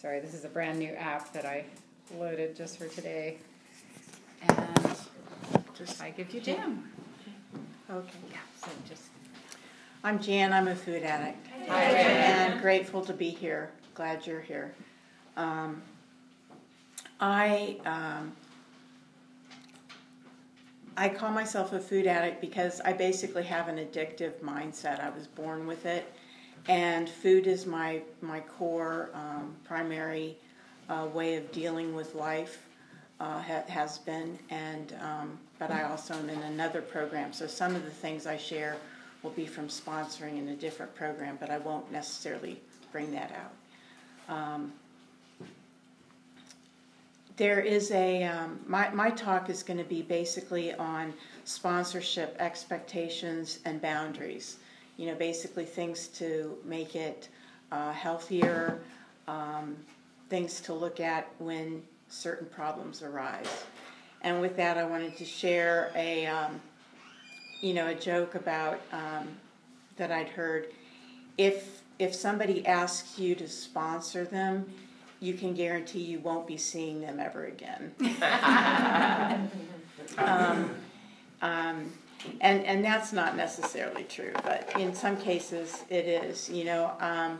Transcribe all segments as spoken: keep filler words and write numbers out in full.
Sorry, this is a brand new app that I loaded just for today. And just I give you Jan. Okay. Yeah, so just. I'm Jan. I'm a food addict. Hi, and grateful to be here. Glad you're here. Um, I um, I call myself a food addict because I basically have an addictive mindset. I was born with it, and food is my my core um, primary uh, way of dealing with life. Uh, ha- has been, and um, but I also am in another program. So some of the things I share will be from sponsoring in a different program, but I won't necessarily bring that out. Um, there is a, um, my, my talk is going to be basically on sponsorship expectations and boundaries. You know, basically things to make it uh, healthier, um, things to look at when certain problems arise. And with that, I wanted to share a, um, you know, a joke about um, that I'd heard. If if somebody asks you to sponsor them, you can guarantee you won't be seeing them ever again. um, um, and and that's not necessarily true, but in some cases it is. You know. Um,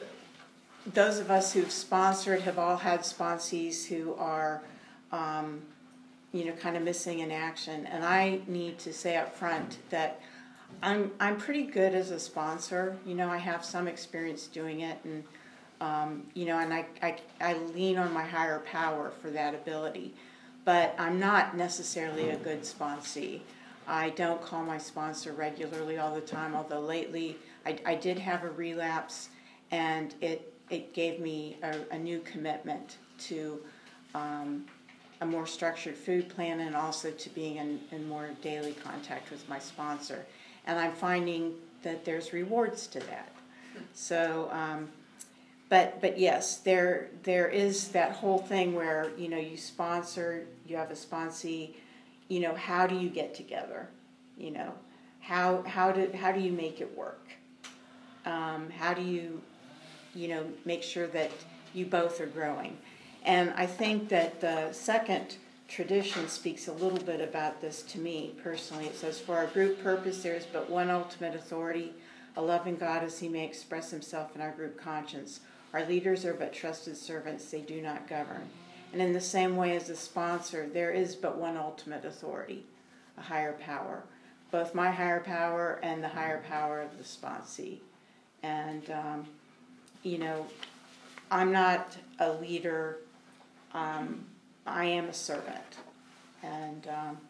Those of us who've sponsored have all had sponsees who are, um, you know, kind of missing in action. And I need to say up front that I'm I'm pretty good as a sponsor. You know, I have some experience doing it, and um, you know, and I, I I lean on my higher power for that ability. But I'm not necessarily a good sponsee. I don't call my sponsor regularly all the time. Although lately I I did have a relapse, and it. It gave me a, a new commitment to um, a more structured food plan, and also to being in, in more daily contact with my sponsor. And I'm finding that there's rewards to that. So, um, but but yes, there there is that whole thing where, you know, you sponsor, you have a sponsee. You know, how do you get together? You know, how how do how do you make it work? Um, how do you you know, make sure that you both are growing. And I think that the second tradition speaks a little bit about this to me personally. It says, for our group purpose, there is but one ultimate authority, a loving God as he may express himself in our group conscience. Our leaders are but trusted servants, they do not govern. And in the same way as a sponsor, there is but one ultimate authority, a higher power, both my higher power and the higher power of the sponsee. And, um, you know, I'm not a leader, um, I am a servant. And um,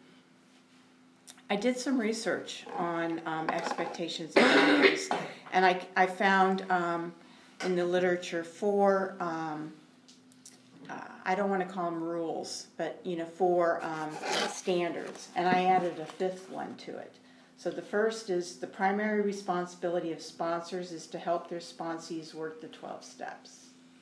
I did some research on um, expectations and boundaries, and I, I found um, in the literature four, um, uh, I don't want to call them rules, but, you know, four um, standards, and I added a fifth one to it. So the first is the primary responsibility of sponsors is to help their sponsees work the twelve steps.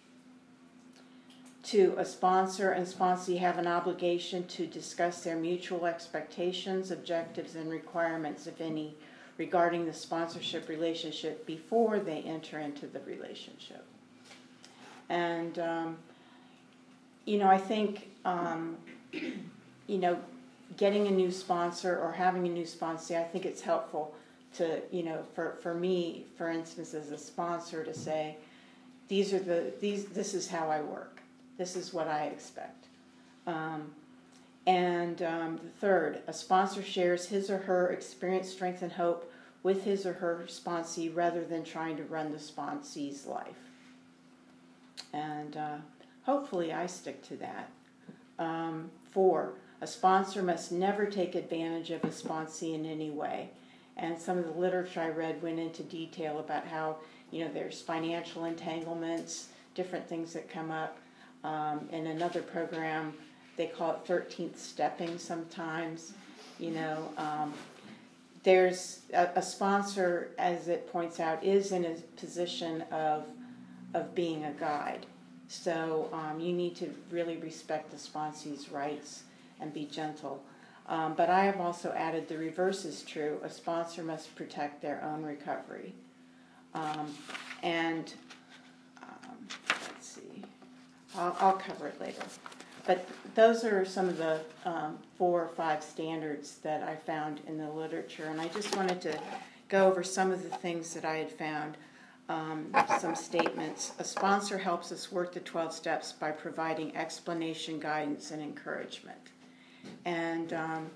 Two, a sponsor and sponsee have an obligation to discuss their mutual expectations, objectives, and requirements, if any, regarding the sponsorship relationship before they enter into the relationship. And, um, you know, I think, um, you know, getting a new sponsor or having a new sponsee, I think it's helpful to, you know, for, for me, for instance, as a sponsor, to say, these are the, these, this is how I work. This is what I expect. Um, and um, the third, a sponsor shares his or her experience, strength, and hope with his or her sponsee rather than trying to run the sponsee's life. And uh, hopefully I stick to that. Um, four, a sponsor must never take advantage of a sponsee in any way. And some of the literature I read went into detail about how, you know, there's financial entanglements, different things that come up. Um, in another program, they call it thirteenth stepping sometimes. You know, um, there's a, a sponsor, as it points out, is in a position of, of being a guide. So um, you need to really respect the sponsee's rights and be gentle. Um, but I have also added the reverse is true. A sponsor must protect their own recovery. Um, and um, let's see. I'll, I'll cover it later. But those are some of the um, four or five standards that I found in the literature, and I just wanted to go over some of the things that I had found, um, some statements. A sponsor helps us work the twelve steps by providing explanation, guidance, and encouragement. And, um,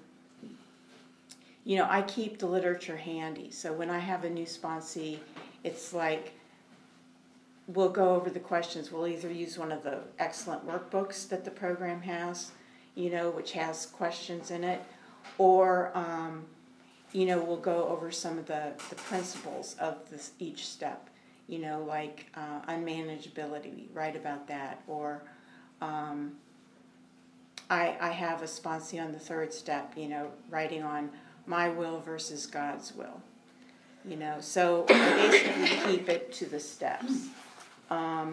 you know, I keep the literature handy, so when I have a new sponsee, it's like, we'll go over the questions. We'll either use one of the excellent workbooks that the program has, you know, which has questions in it, or, um, you know, we'll go over some of the, the principles of this, each step, you know, like uh, unmanageability, we write about that, or um, I, I have a sponsee on the third step, you know, writing on my will versus God's will, you know, so I basically keep it to the steps. Um,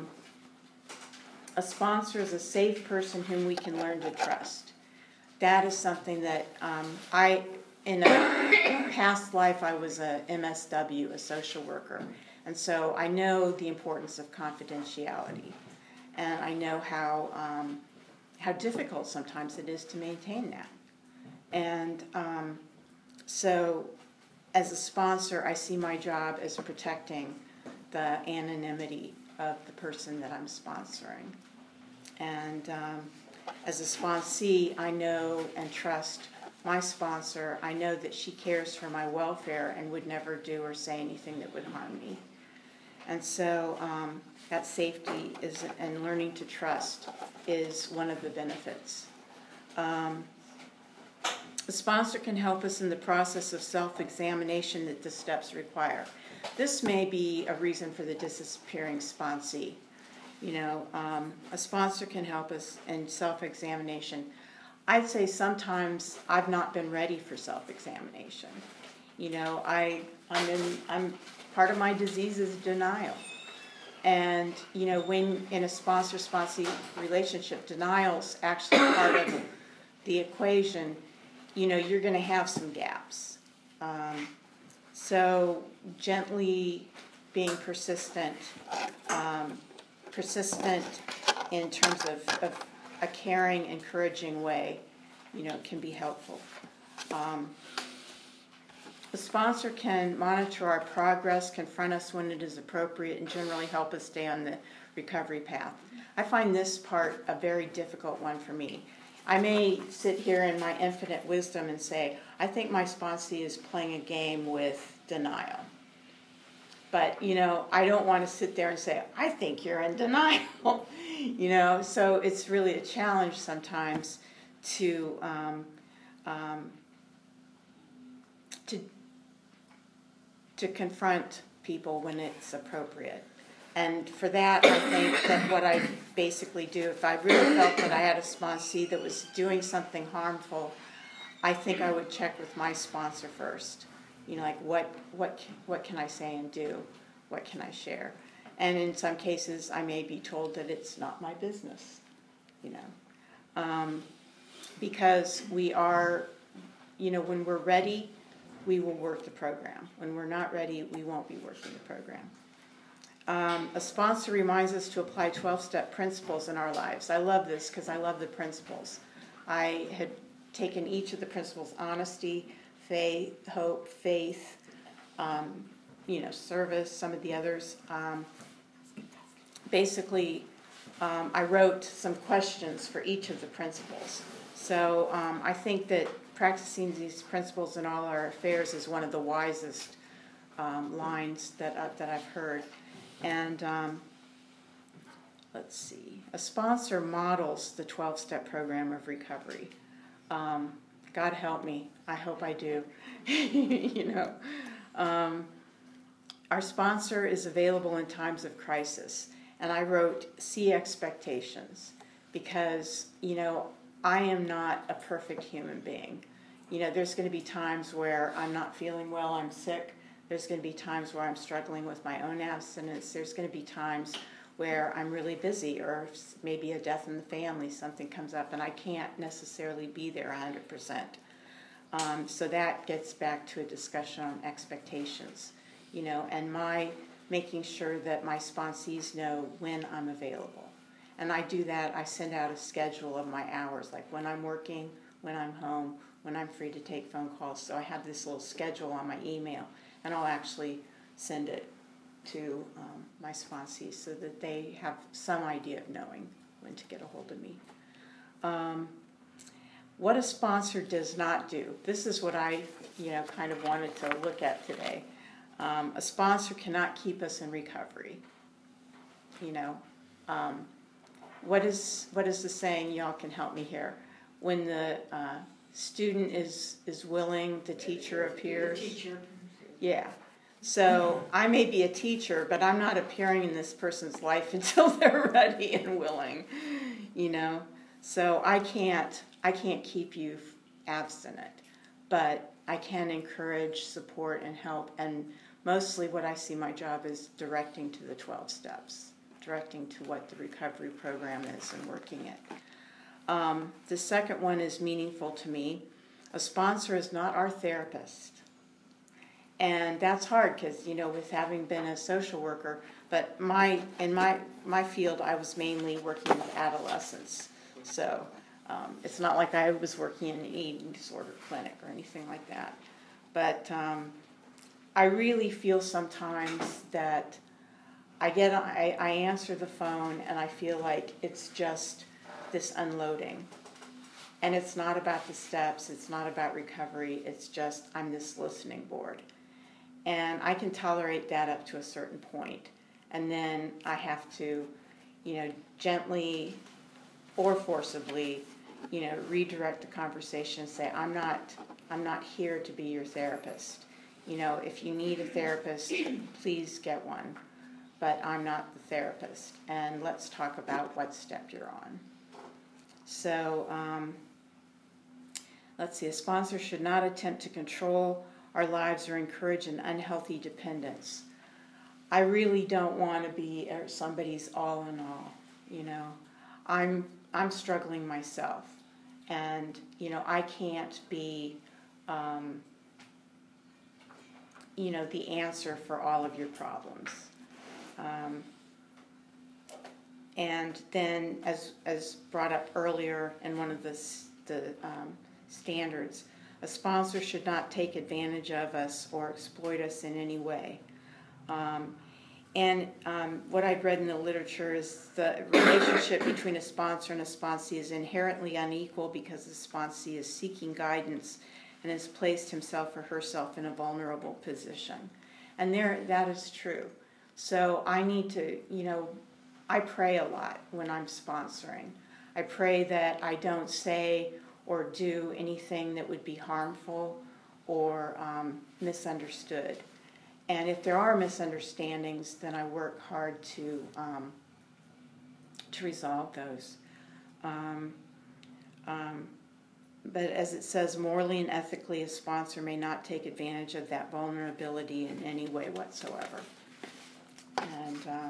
a sponsor is a safe person whom we can learn to trust. That is something that um, I, in a past life, I was a M S W, a social worker, and so I know the importance of confidentiality, and I know how um, how difficult sometimes it is to maintain that. And um, so, as a sponsor, I see my job as protecting the anonymity of the person that I'm sponsoring. And um, as a sponsee, I know and trust my sponsor. I know that she cares for my welfare and would never do or say anything that would harm me. And so um, that safety is, and learning to trust is one of the benefits. Um, the sponsor can help us in the process of self-examination that the steps require. This may be a reason for the disappearing sponsee. You know, um, a sponsor can help us in self-examination. I'd say sometimes I've not been ready for self-examination. You know, I, I'm in, I'm, part of my disease is denial. And, you know, when in a sponsor-sponsee relationship, denial's actually part of the equation. You know, you're going to have some gaps. Um, so gently being persistent, um, persistent in terms of, of a caring, encouraging way, you know, can be helpful. Um, the sponsor can monitor our progress, confront us when it is appropriate, and generally help us stay on the recovery path. I find this part a very difficult one for me. I may sit here in my infinite wisdom and say, I think my sponsee is playing a game with denial. But, you know, I don't want to sit there and say, I think you're in denial. You know, so it's really a challenge sometimes to um, um, to to confront people when it's appropriate. And for that, I think that what I basically do, if I really felt that I had a sponsee that was doing something harmful, I think I would check with my sponsor first. You know, like what what what can I say and do? What can I share? And in some cases, I may be told that it's not my business. You know, um, because we are, you know, when we're ready, we will work the program. When we're not ready, we won't be working the program. Um, a sponsor reminds us to apply twelve-step principles in our lives. I love this because I love the principles. I had taken each of the principles: honesty, faith, hope, faith, um, you know, service, some of the others. Um, basically, um, I wrote some questions for each of the principles. So um, I think that practicing these principles in all our affairs is one of the wisest um, lines that, uh, that I've heard. And um, let's see, a sponsor models the twelve-step program of recovery. Um, God help me, I hope I do. You know, um, our sponsor is available in times of crisis. And I wrote, see expectations, because, you know, I am not a perfect human being. You know, there's going to be times where I'm not feeling well, I'm sick. There's going to be times where I'm struggling with my own abstinence. There's going to be times where I'm really busy, or maybe a death in the family, something comes up, and I can't necessarily be there one hundred percent. Um, so that gets back to a discussion on expectations, you know, and my making sure that my sponsees know when I'm available. And I do that, I send out a schedule of my hours, like when I'm working, when I'm home, when I'm free to take phone calls. So I have this little schedule on my email, and I'll actually send it to um, my sponsees so that they have some idea of knowing when to get a hold of me. Um, what a sponsor does not do. This is what I, you know, kind of wanted to look at today. Um, a sponsor cannot keep us in recovery. You know, um, what is what is the saying? Y'all can help me here. When the uh, student is is willing, the teacher appears. The teacher. Yeah. So I may be a teacher, but I'm not appearing in this person's life until they're ready and willing, you know. So I can't I can't keep you abstinent, but I can encourage, support, and help. And mostly what I see my job is directing to the twelve steps, directing to what the recovery program is and working it. Um, the second one is meaningful to me. A sponsor is not our therapist. And that's hard because, you know, with having been a social worker, but my in my, my field, I was mainly working with adolescents. So um, it's not like I was working in an eating disorder clinic or anything like that. But um, I really feel sometimes that I get I, I answer the phone and I feel like it's just this unloading. And it's not about the steps, it's not about recovery, it's just I'm this listening board. And I can tolerate that up to a certain point. And then I have to, you know, gently or forcibly, you know, redirect the conversation and say, I'm not, I'm not here to be your therapist. You know, if you need a therapist, please get one. But I'm not the therapist. And let's talk about what step you're on. So, um, let's see, a sponsor should not attempt to control our lives or encourage an unhealthy dependence. I really don't want to be somebody's all in all, you know. I'm I'm struggling myself, and you know I can't be, um, you know, the answer for all of your problems. Um, and then, as as brought up earlier in one of the the um, standards, a sponsor should not take advantage of us or exploit us in any way. Um, and um, what I've read in the literature is the relationship between a sponsor and a sponsee is inherently unequal because the sponsee is seeking guidance and has placed himself or herself in a vulnerable position. And there, that is true. So I need to, you know, I pray a lot when I'm sponsoring. I pray that I don't say or do anything that would be harmful or um, misunderstood. And if there are misunderstandings, then I work hard to um, to resolve those. Um, um, but as it says, morally and ethically, a sponsor may not take advantage of that vulnerability in any way whatsoever. And um,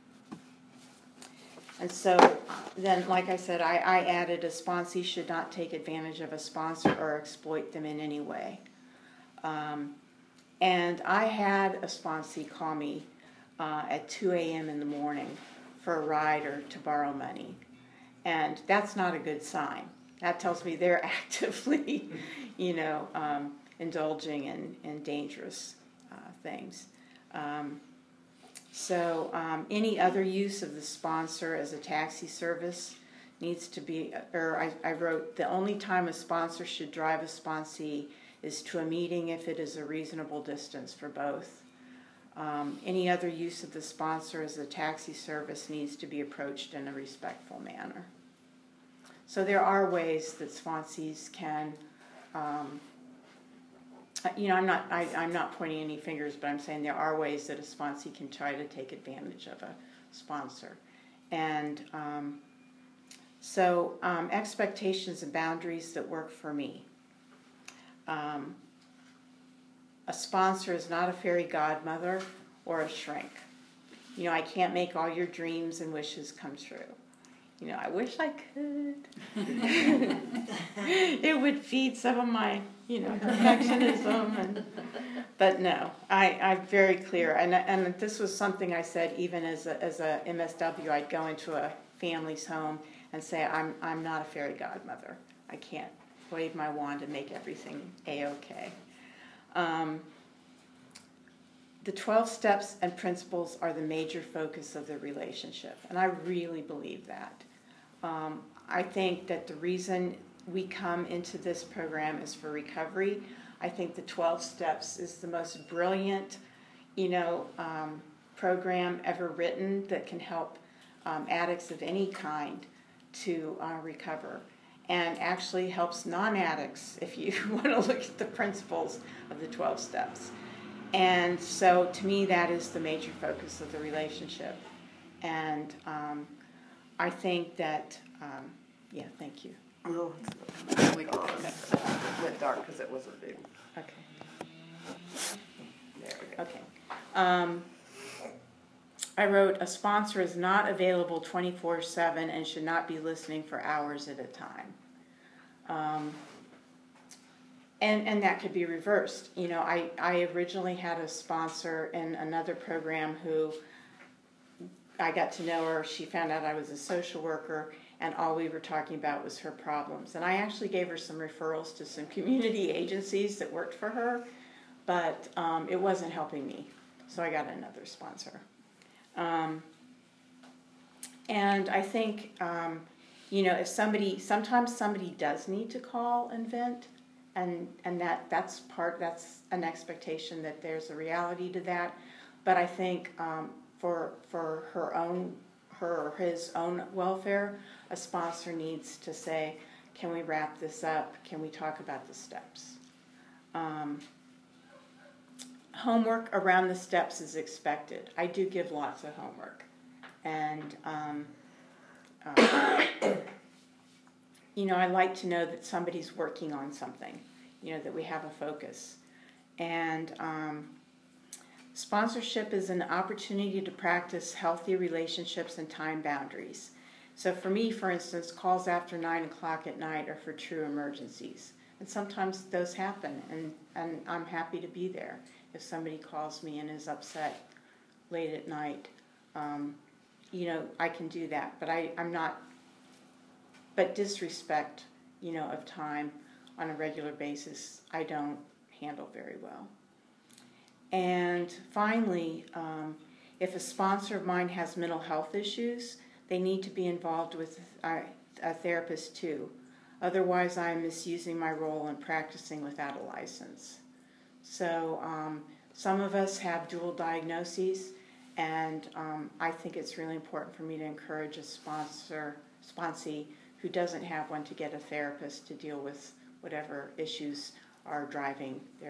And so then, like I said, I, I added a sponsee should not take advantage of a sponsor or exploit them in any way. Um, and I had a sponsee call me uh, at two a.m. in the morning for a ride or to borrow money. And that's not a good sign. That tells me they're actively, you know, um, indulging in, in dangerous uh, things. Um, So um, any other use of the sponsor as a taxi service needs to be, or I, I wrote, the only time a sponsor should drive a sponsee is to a meeting if it is a reasonable distance for both. Um, any other use of the sponsor as a taxi service needs to be approached in a respectful manner. So there are ways that sponsees can, um, you know, I'm not I, I'm not pointing any fingers, but I'm saying there are ways that a sponsee can try to take advantage of a sponsor. And um, so um, expectations and boundaries that work for me. Um, a sponsor is not a fairy godmother or a shrink. You know, I can't make all your dreams and wishes come true. You know, I wish I could. It would feed some of my, you know, perfectionism. And, but no, I, I'm very clear. And and this was something I said even as a, as a M S W. I'd go into a families home and say, I'm, I'm not a fairy godmother. I can't wave my wand and make everything A-okay. Um, the twelve steps and principles are the major focus of the relationship, and I really believe that. Um, I think that the reason we come into this program is for recovery. I think the twelve steps is the most brilliant, you know, um, program ever written that can help um, addicts of any kind to uh, recover, and actually helps non-addicts if you want to look at the principles of the twelve steps. And so to me that is the major focus of the relationship. And um, I think that, um, yeah, thank you. No, We can put that. it went dark because it wasn't big. Okay. There we go. Okay. Um, I wrote, a sponsor is not available twenty-four seven and should not be listening for hours at a time. Um, and, and that could be reversed. You know, I, I originally had a sponsor in another program who I got to know her. She found out I was a social worker, and all we were talking about was her problems. And I actually gave her some referrals to some community agencies that worked for her, but um, it wasn't helping me. So I got another sponsor. Um, and I think, um, you know, if somebody, sometimes somebody does need to call and vent, and, and that, that's part, that's an expectation that there's a reality to that. But I think um, for, for her own, her or his own welfare, a sponsor needs to say, can we wrap this up? Can we talk about the steps? Um, Homework around the steps is expected. I do give lots of homework. And, um, uh, you know, I like to know that somebody's working on something, you know, that we have a focus. And um, sponsorship is an opportunity to practice healthy relationships and time boundaries. So for me, for instance, calls after nine o'clock at night are for true emergencies. And sometimes those happen, and, and I'm happy to be there. If somebody calls me and is upset late at night, um, you know, I can do that. But I, I'm not, but disrespect, you know, of time on a regular basis, I don't handle very well. And finally, um, if a sponsor of mine has mental health issues, they need to be involved with a, a therapist too. Otherwise, I'm misusing my role in practicing without a license. So um, some of us have dual diagnoses, and um, I think it's really important for me to encourage a sponsor, sponsee who doesn't have one to get a therapist to deal with whatever issues are driving their